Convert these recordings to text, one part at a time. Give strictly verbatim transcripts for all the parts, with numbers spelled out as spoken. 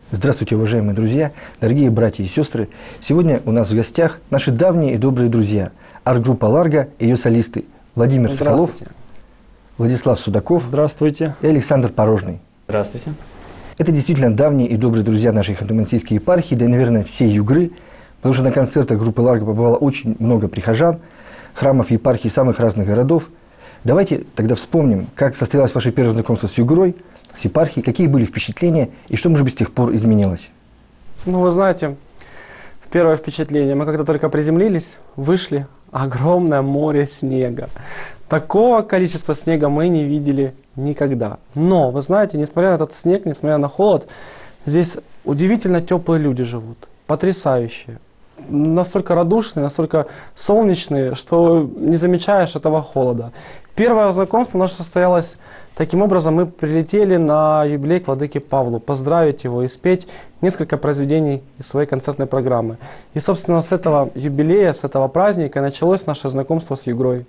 Здравствуйте, уважаемые друзья, дорогие братья и сестры. Сегодня у нас в гостях наши давние и добрые друзья. Арт-группа «Ларго» и ее солисты Владимир Соколов, Владислав Судаков. Здравствуйте. И Александр Порожный. Здравствуйте. Это действительно давние и добрые друзья нашей Ханты-Мансийской епархии, да и, наверное, всей Югры, потому что на концертах группы «Ларго» побывало очень много прихожан, храмов епархии самых разных городов. Давайте тогда вспомним, как состоялось ваше первое знакомство с Югрой, с епархией, какие были впечатления и что, может быть, с тех пор изменилось? Ну, вы знаете, первое впечатление, мы когда только приземлились, вышли, огромное море снега. Такого количества снега мы не видели никогда. Но, вы знаете, несмотря на этот снег, несмотря на холод, здесь удивительно теплые люди живут, потрясающие. Настолько радушные, настолько солнечные, что не замечаешь этого холода. Первое знакомство наше состоялось таким образом. Мы прилетели на юбилей к владыке Павлу, поздравить его и спеть несколько произведений из своей концертной программы. И, собственно, с этого юбилея, с этого праздника началось наше знакомство с Югрой.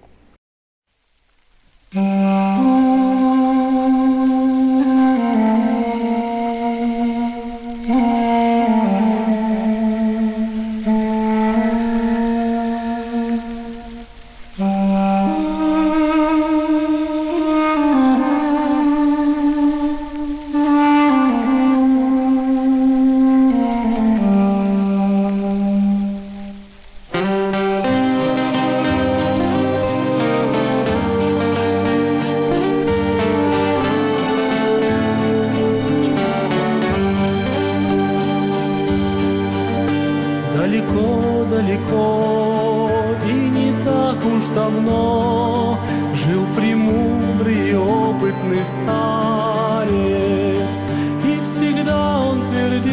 Далеко и не так уж давно жил премудрый и опытный старец, и всегда он твердил,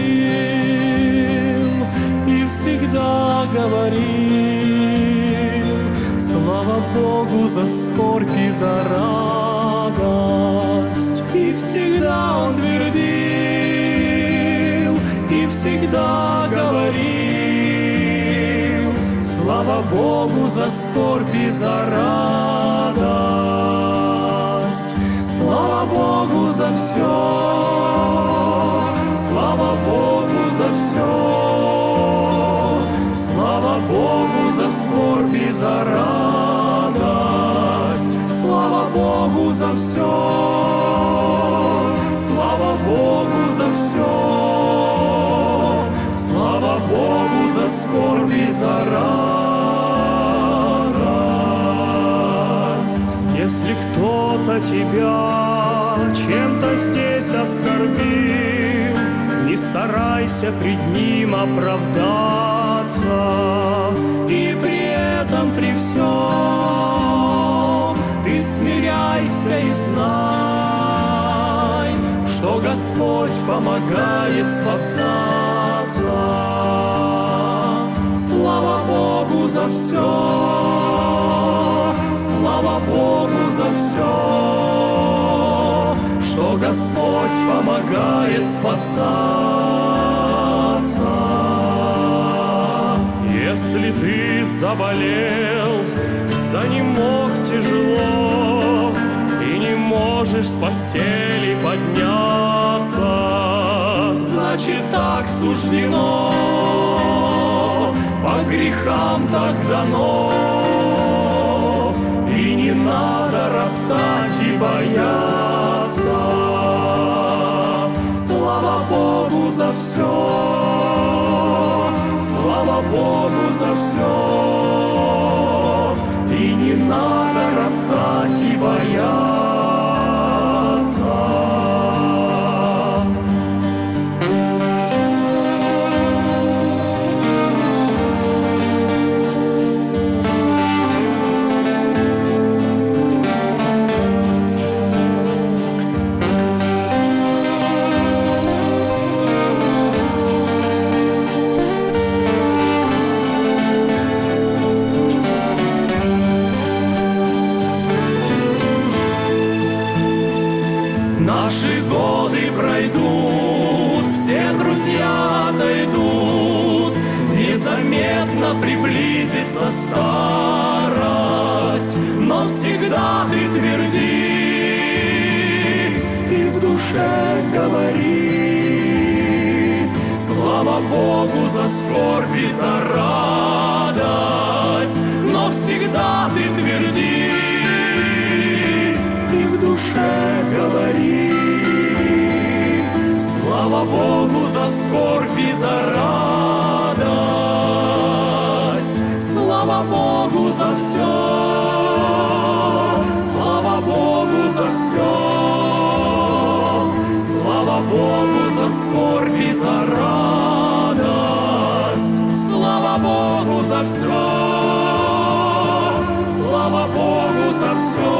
и всегда говорил: слава Богу за скорбь и за радость. И всегда он твердил, и всегда говорил: слава Богу за скорбь и за радость. Слава Богу за все, слава Богу за все, слава Богу за скорбь и за радость. Слава Богу за все, слава Богу за все, слава Богу за скорбь и за радость. Если кто-то тебя чем-то здесь оскорбил, не старайся пред ним оправдаться, и при этом при всем ты смиряйся и знай, что Господь помогает спасаться. Слава Богу за все, слава Богу за все, что Господь помогает спасаться. Если ты заболел, занемог тяжело и не можешь с постели подняться, значит, так суждено, по грехам так дано, и не надо роптать и бояться. Слава Богу за все, слава Богу за все, и не надо роптать и бояться. Наши годы пройдут, все друзья отойдут, незаметно приблизится старость, но всегда ты тверди и в душе говори: Слава Богу за скорбь и за радость, но всегда ты тверди и в душе говори. Слава Богу за скорбь и за радость, слава Богу за все, слава Богу за все. Слава Богу за скорбь и за радость, слава Богу за все, слава Богу за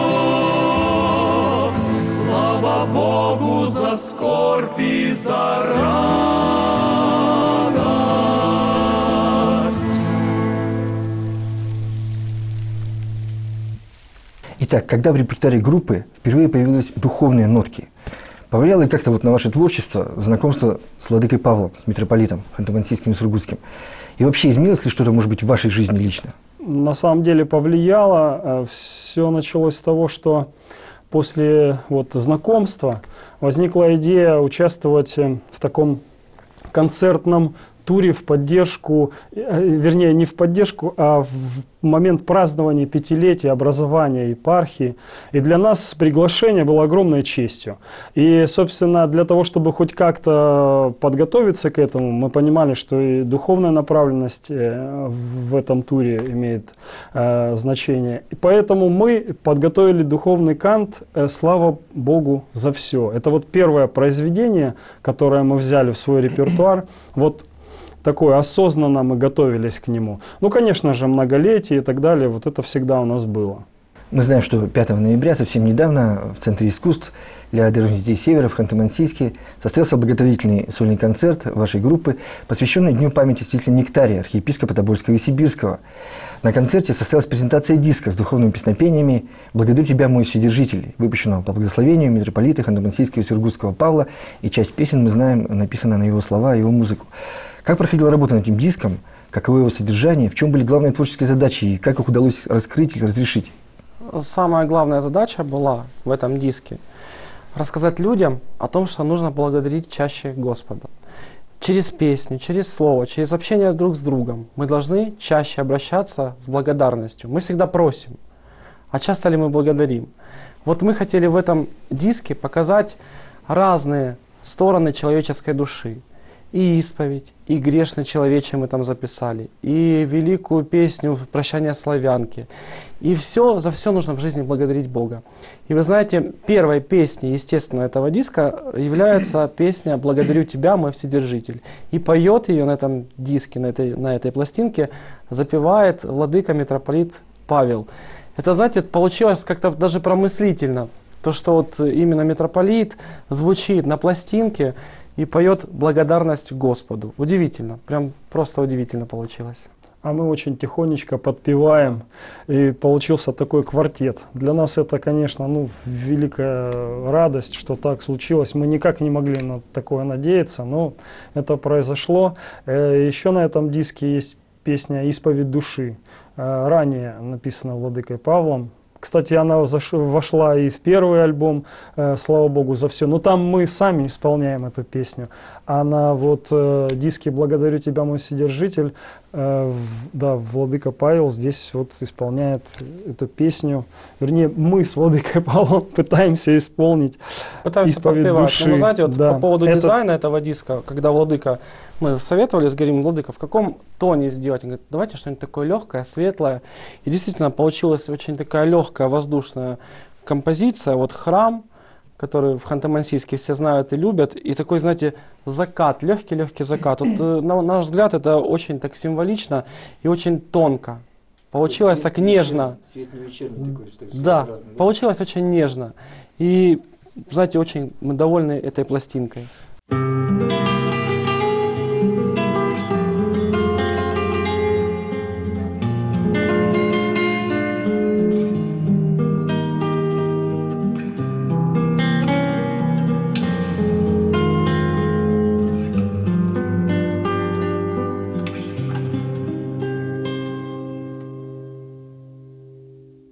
все, слава Богу за скорбь и за радость. Итак, когда в репертуаре группы впервые появились духовные нотки, повлияло ли как-то вот на ваше творчество знакомство с владыкой Павлом, с митрополитом Ханты-Мансийским и Сургутским? И вообще изменилось ли что-то, может быть, в вашей жизни лично? На самом деле повлияло. Все началось с того, что после вот знакомства возникла идея участвовать в таком концертном туре в поддержку, вернее, не в поддержку, а в момент празднования пятилетия образования епархии. И для нас приглашение было огромной честью. И, собственно, для того, чтобы хоть как-то подготовиться к этому, мы понимали, что и духовная направленность в этом туре имеет э, значение. И поэтому мы подготовили духовный кант «Слава Богу за все». Это вот первое произведение, которое мы взяли в свой репертуар. Вот такое осознанно мы готовились к нему. Ну, конечно же, многолетие и так далее, вот это всегда у нас было. Мы знаем, что пятого ноября, совсем недавно, в Центре искусств для одаренных детей Севера в Ханты-Мансийске состоялся благотворительный сольный концерт вашей группы, посвященный Дню памяти святителя Нектария, архиепископа Тобольского и Сибирского. На концерте состоялась презентация диска с духовными песнопениями «Благодарю тебя, мой Вседержитель», выпущенного по благословению митрополита Ханты-Мансийского и Сургутского Павла, и часть песен, мы знаем, написана на его слова и его музыку. Как проходила работа над этим диском, каково его содержание, в чем были главные творческие задачи и как их удалось раскрыть или разрешить? Самая главная задача была в этом диске рассказать людям о том, что нужно благодарить чаще Господа. Через песню, через слово, через общение друг с другом мы должны чаще обращаться с благодарностью. Мы всегда просим, а часто ли мы благодарим? Вот мы хотели в этом диске показать разные стороны человеческой души. И исповедь, и грешный человече мы там записали, и великую песню «Прощание славянки». И все, за все нужно в жизни благодарить Бога. И вы знаете, первой песней, естественно, этого диска является песня «Благодарю тебя, мой Вседержитель». И поет ее на этом диске, на этой, на этой пластинке, запевает владыка митрополит Павел. Это, знаете, получилось как-то даже промыслительно. То, что вот именно митрополит звучит на пластинке, и поет благодарность Господу. Удивительно, прям просто удивительно получилось. А мы очень тихонечко подпеваем, и получился такой квартет. Для нас это, конечно, ну, великая радость, что так случилось. Мы никак не могли на такое надеяться, но это произошло. Еще на этом диске есть песня «Исповедь души», ранее написана владыкой Павлом. Кстати, она вошла и в первый альбом, э, слава Богу за все. Но там мы сами исполняем эту песню. А на вот э, диске «Благодарю тебя, мой Вседержитель», э, да, владыка Павел здесь вот исполняет эту песню. Вернее, мы с владыкой Павлом пытаемся исполнить Пытаемся «Исповедь подпевать. души». Но вы знаете, вот да. по поводу Этот... дизайна этого диска, когда владыка, мы советовались, говорим, владыка, в каком тоне сделать? Он говорит, давайте что-нибудь такое легкое, светлое. И действительно получилась очень такая легкая, воздушная композиция. Вот храм, который в Ханты-Мансийске все знают и любят, и такой, знаете, закат, легкий-легкий закат. Вот, на наш взгляд, это очень так символично и очень тонко. Получилось так нежно. Свет не вечерний такой, что да, да, получилось очень нежно. И, знаете, очень мы довольны этой пластинкой.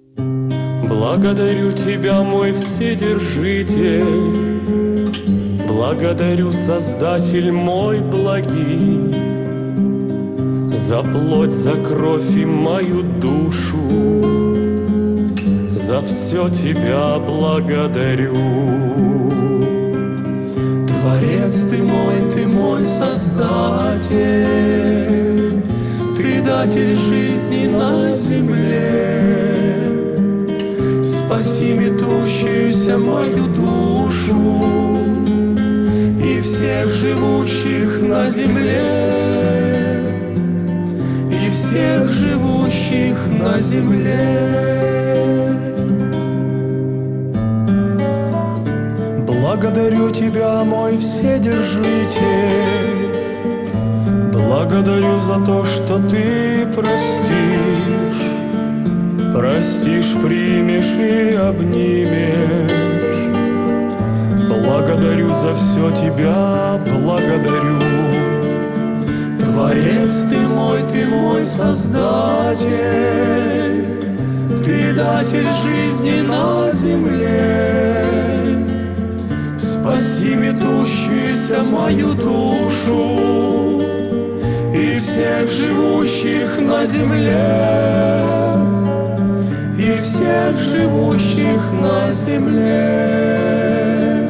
Благодарю тебя, мой Вседержитель, Благодарю, Создатель мой благий, за плоть, за кровь и мою душу, за все Тебя благодарю. Творец Ты мой, Ты мой Создатель, Ты датель жизни на земле. Спаси метущуюся мою душу и всех живущих на земле, и всех живущих на земле. Благодарю Тебя, мой Вседержитель, благодарю за то, что Ты простишь, простишь, примешь и обнимешь. Благодарю за все Тебя, благодарю. Творец Ты мой, Ты мой Создатель, Ты датель жизни на земле. Спаси метущуюся мою душу и всех живущих на земле, и всех живущих на земле.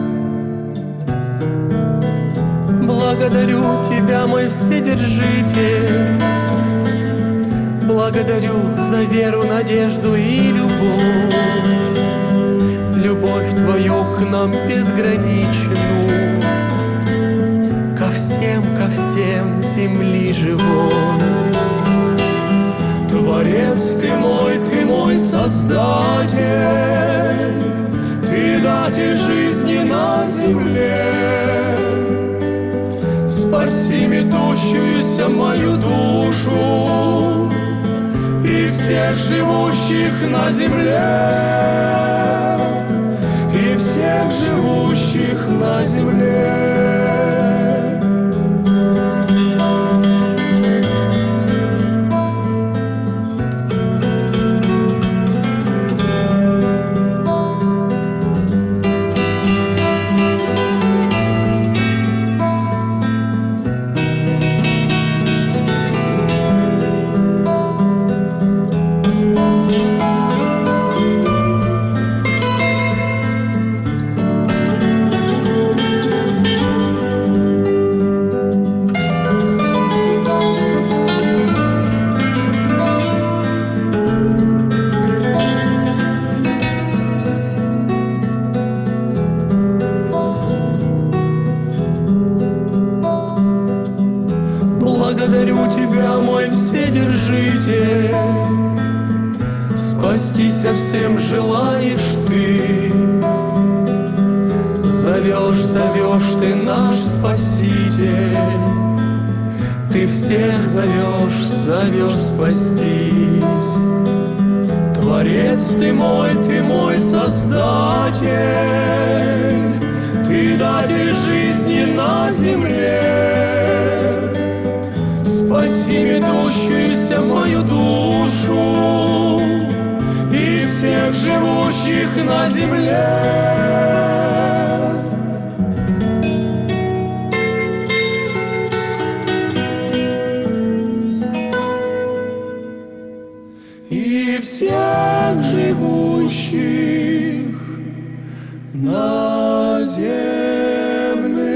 Благодарю Тебя, мой Вседержитель, благодарю за веру, надежду и любовь, любовь Твою к нам безграничную, ко всем, ко всем земли живой. Творец Ты мой, Ты мой Создатель, Ты датель жизни на земле. Спаси метущуюся мою душу и всех живущих на земле, и всех живущих на земле. Благодарю Тебя, мой Вседержитель, спастися всем желаешь Ты. Зовешь, зовешь Ты, наш Спаситель, Ты всех зовешь, зовешь спастись. Творец Ты мой, Ты мой Создатель, Ты датель жизни на земле. Спаси метущуюся мою душу и всех живущих на земле. И всех живущих на земле.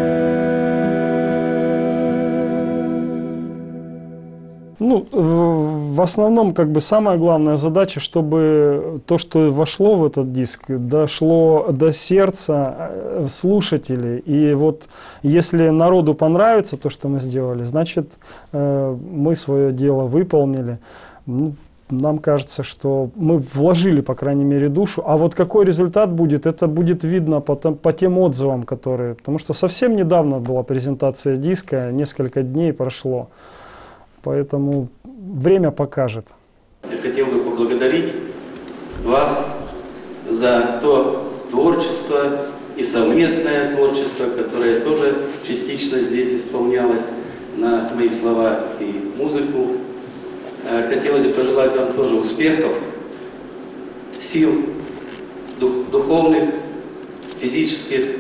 Ну, в основном, как бы, самая главная задача, чтобы то, что вошло в этот диск, дошло до сердца слушателей. И вот если народу понравится то, что мы сделали, значит, мы свое дело выполнили. Ну, нам кажется, что мы вложили, по крайней мере, душу. А вот какой результат будет, это будет видно по, по тем отзывам, которые... Потому что совсем недавно была презентация диска, несколько дней прошло. Поэтому время покажет. Я хотел бы поблагодарить вас за то творчество и совместное творчество, которое тоже частично здесь исполнялось на мои слова и музыку. Хотелось бы пожелать вам тоже успехов, сил дух, духовных, физических,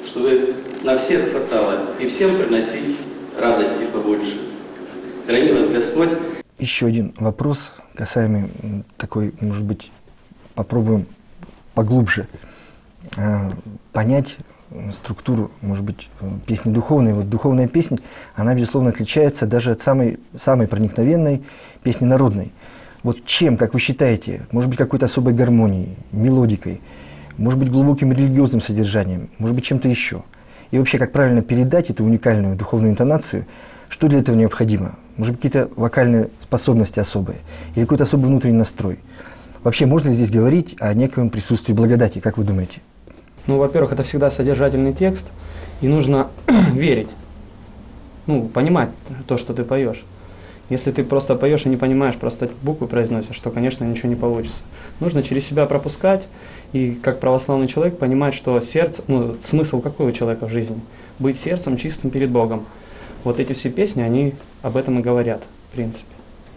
чтобы на всех хватало и всем приносить радости побольше. Храни вас Господь. Еще один вопрос, касаемый такой, может быть, попробуем поглубже э, понять структуру, может быть, песни духовной. Вот духовная песня, она, безусловно, отличается даже от самой, самой проникновенной песни народной. Вот чем, как вы считаете, может быть, какой-то особой гармонией, мелодикой, может быть, глубоким религиозным содержанием, может быть, чем-то еще? И вообще, как правильно передать эту уникальную духовную интонацию, что для этого необходимо? Может быть, какие-то вокальные способности особые или какой-то особый внутренний настрой? Вообще, можно ли здесь говорить о некоем присутствии благодати, как вы думаете? Ну, во-первых, это всегда содержательный текст, и нужно верить, ну, понимать то, что ты поешь. Если ты просто поешь и не понимаешь, просто буквы произносишь, то, конечно, ничего не получится. Нужно через себя пропускать и, как православный человек, понимать, что сердце, ну, смысл какой у человека в жизни? Быть сердцем чистым перед Богом. Вот эти все песни, они об этом и говорят, в принципе.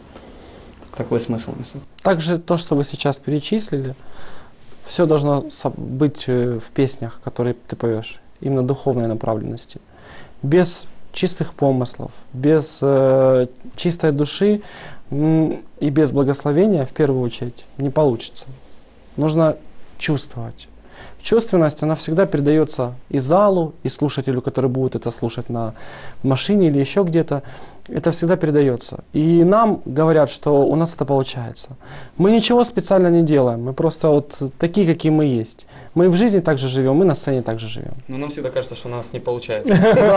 Такой смысл несут. Также то, что вы сейчас перечислили, все должно быть в песнях, которые ты поешь, именно духовной направленности. Без чистых помыслов, без э, чистой души м, и без благословения, в первую очередь, не получится. Нужно чувствовать. Чувственность, она всегда передается и залу, и слушателю, который будет это слушать на машине или еще где-то. Это всегда передается. И нам говорят, что у нас это получается. Мы ничего специально не делаем. Мы просто вот такие, какие мы есть. Мы в жизни так же живем, мы на сцене так же живем. Но нам всегда кажется, что у нас не получается.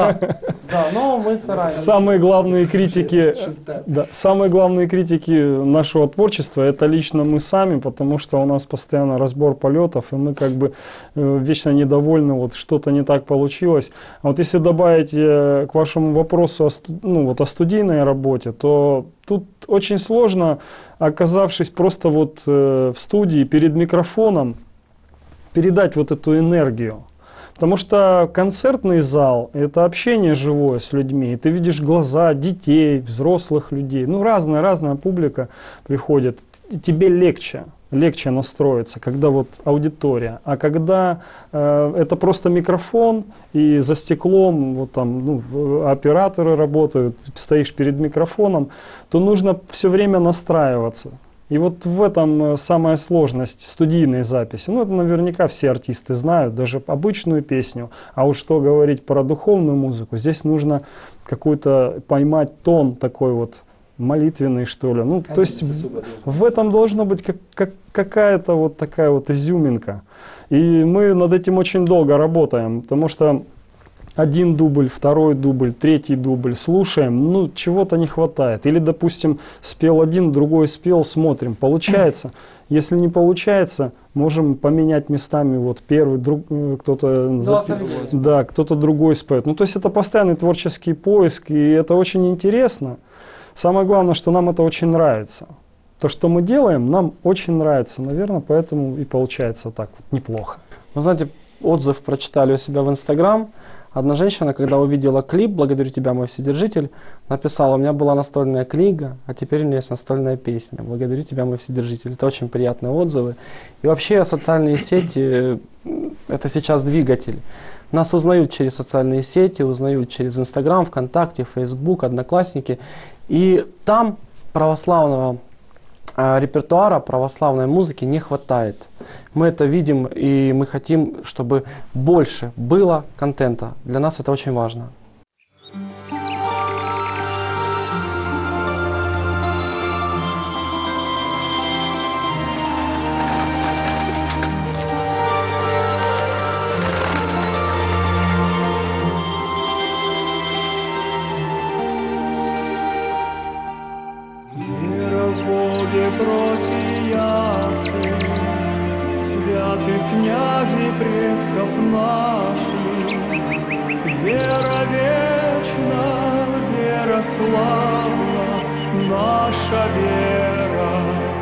Да, но мы стараемся. Самые главные критики, да, самые главные критики нашего творчества — это лично мы сами, потому что у нас постоянно разбор полетов, и мы как бы э, вечно недовольны, вот что-то не так получилось. А вот если добавить э, к вашему вопросу о, сту, ну, вот о студийной работе, то тут очень сложно, оказавшись просто вот э, в студии перед микрофоном, передать вот эту энергию. Потому что концертный зал – это общение живое с людьми. И ты видишь глаза детей, взрослых людей. Ну, разная-разная публика приходит. И тебе легче, легче настроиться, когда вот аудитория. А когда э, это просто микрофон, и за стеклом вот там, ну, операторы работают, стоишь перед микрофоном, то нужно все время настраиваться. И вот в этом самая сложность студийной записи. Ну, это наверняка все артисты знают, даже обычную песню. А уж что говорить про духовную музыку, здесь нужно какой-то поймать тон такой вот молитвенный, что ли. Ну, то есть в, в этом должна быть как, как, какая-то вот такая вот изюминка. И мы над этим очень долго работаем, потому что один дубль, второй дубль, третий дубль, слушаем, ну, чего-то не хватает. Или, допустим, спел один, другой спел, смотрим, получается. Если не получается, можем поменять местами, вот первый, друг, кто-то запи... да, кто-то другой споет. Ну, то есть это постоянный творческий поиск, и это очень интересно. Самое главное, что нам это очень нравится. То, что мы делаем, нам очень нравится, наверное, поэтому и получается так вот неплохо. Вы знаете, отзыв прочитали у себя в Инстаграм. Одна женщина, когда увидела клип «Благодарю тебя, мой вседержитель», написала: у меня была настольная книга, а теперь у меня есть настольная песня «Благодарю тебя, мой вседержитель». Это очень приятные отзывы. И вообще социальные сети – это сейчас двигатель. Нас узнают через социальные сети, узнают через Инстаграм, ВКонтакте, Фейсбук, Одноклассники. И там православного репертуара, православной музыки не хватает. Мы это видим, и мы хотим, чтобы больше было контента. Для нас это очень важно. Святых князей предков наших, вера вечна, вера славна, наша вера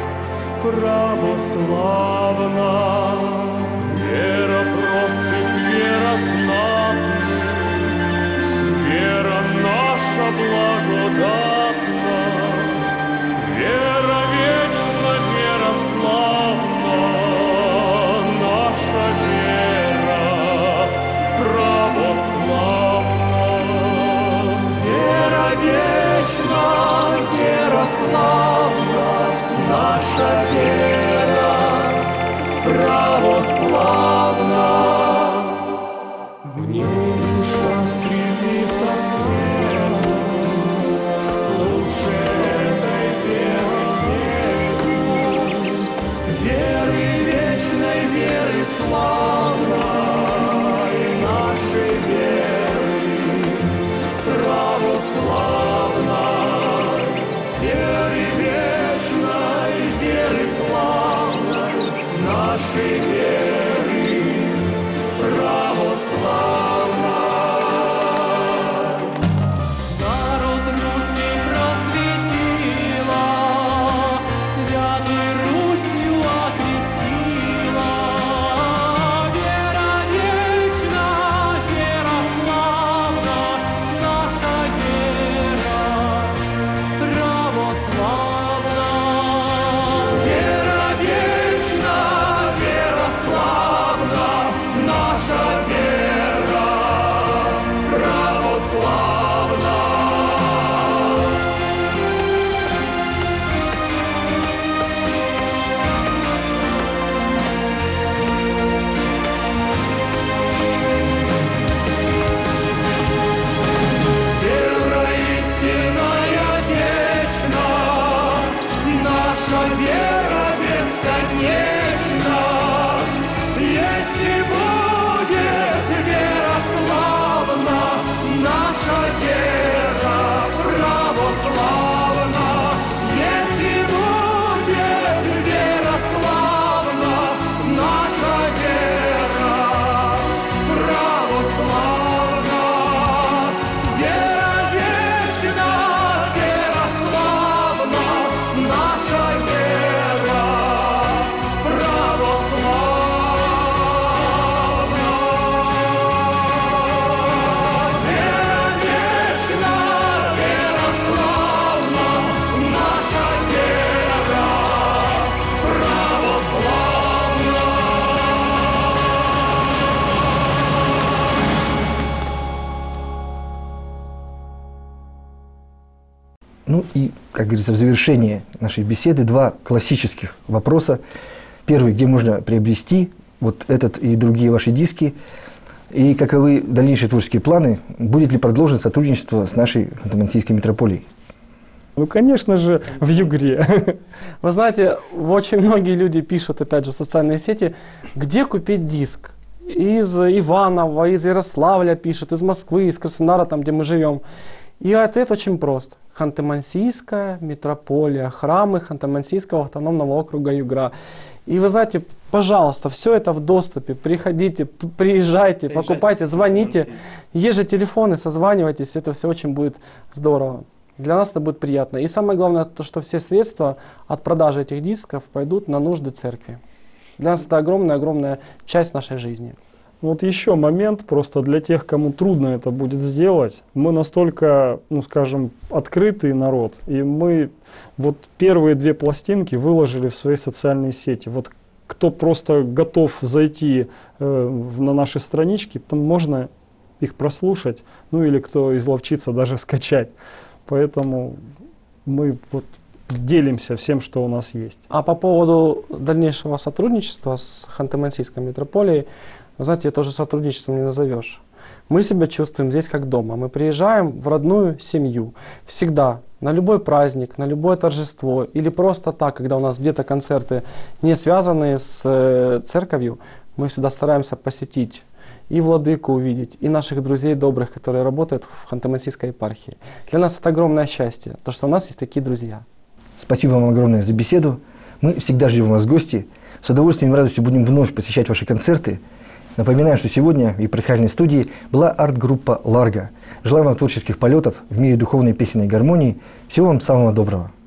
православна. Вера простых, вера знатных, вера наша благодатна, вера вечна, вера славна, наша вера православна. Ну и, как говорится, в завершение нашей беседы два классических вопроса. Первый, где можно приобрести вот этот и другие ваши диски, и каковы дальнейшие творческие планы, будет ли продолжено сотрудничество с нашей Ханты-Мансийской митрополией? Ну, конечно же, в Югре. Вы знаете, очень многие люди пишут, опять же, в социальные сети, где купить диск. Из Иванова, из Ярославля пишут, из Москвы, из Краснодара, там, где мы живем. И ответ очень прост. Ханты-Мансийская митрополия, храмы Ханты-Мансийского автономного округа Югра. И вы знаете, пожалуйста, все это в доступе. Приходите, приезжайте, приезжайте, покупайте, звоните. Есть же телефоны, созванивайтесь, это все очень будет здорово. Для нас это будет приятно. И самое главное, то, что все средства от продажи этих дисков пойдут на нужды церкви. Для нас это огромная-огромная часть нашей жизни. Вот еще момент, просто для тех, кому трудно это будет сделать. Мы настолько, ну скажем, открытый народ, и мы вот первые две пластинки выложили в свои социальные сети. Вот кто просто готов зайти э, на наши странички, там можно их прослушать, ну или кто изловчится даже скачать. Поэтому мы вот делимся всем, что у нас есть. А по поводу дальнейшего сотрудничества с Ханты-Мансийской митрополией, вы знаете, это уже сотрудничеством не назовешь. Мы себя чувствуем здесь как дома. Мы приезжаем в родную семью. Всегда, на любой праздник, на любое торжество или просто так, когда у нас где-то концерты не связанные с э, церковью, мы всегда стараемся посетить и владыку увидеть, и наших друзей добрых, которые работают в Ханты-Мансийской епархии. Для нас это огромное счастье, то, что у нас есть такие друзья. Спасибо вам огромное за беседу. Мы всегда ждем вас в гости. С удовольствием и радостью будем вновь посещать ваши концерты. Напоминаю, что сегодня в епархиальной студии была арт-группа «Ларго». Желаю вам творческих полетов в мире духовной песенной гармонии. Всего вам самого доброго.